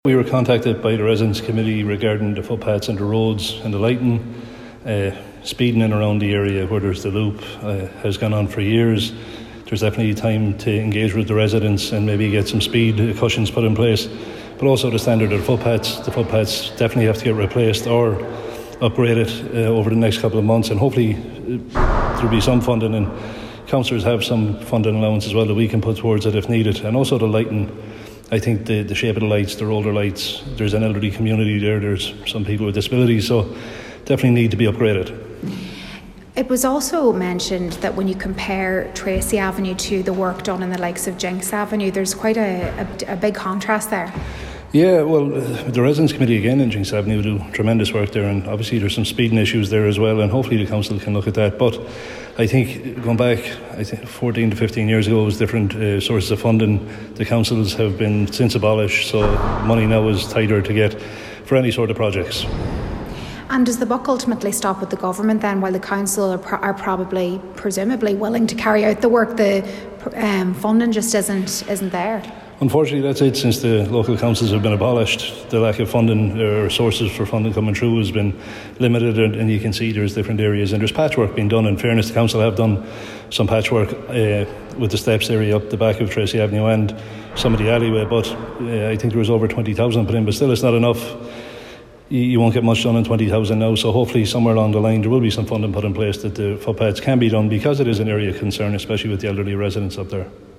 We were contacted by the Residents Committee regarding the footpaths and the roads and the lighting. Speeding in around the area where there's the loop has gone on for years. There's definitely time to engage with the residents and maybe get some speed cushions put in place. But also the standard of the footpaths definitely have to get replaced or upgraded over the next couple of months, and hopefully there'll be some funding, and councillors have some funding allowance as well that we can put towards it if needed. And also the lighting, I think the shape of the lights, the older lights, there's an elderly community there's some people with disabilities, so definitely need to be upgraded. It was also mentioned that when you compare Tracy Avenue to the work done in the likes of Jinks Avenue, there's quite a big contrast there. Yeah, well, the Residents Committee again in Jinks Avenue do tremendous work there, and obviously there's some speeding issues there as well, and hopefully the council can look at that. But I think going back, 14 to 15 years ago, it was different sources of funding. The councils have been since abolished, so money now is tighter to get for any sort of projects. And does the buck ultimately stop with the government then, while the council are probably, presumably, willing to carry out the work? The funding just isn't there. Unfortunately, that's it. Since the local councils have been abolished, the lack of funding or sources for funding coming through has been limited, and you can see there's different areas, and there's patchwork being done. In fairness, the council have done some patchwork with the steps area up the back of Tracy Avenue and some of the alleyway, but I think there was over 20,000 put in, but still it's not enough. You won't get much done in 20,000 now, so hopefully somewhere along the line there will be some funding put in place that the footpaths can be done, because it is an area of concern, especially with the elderly residents up there.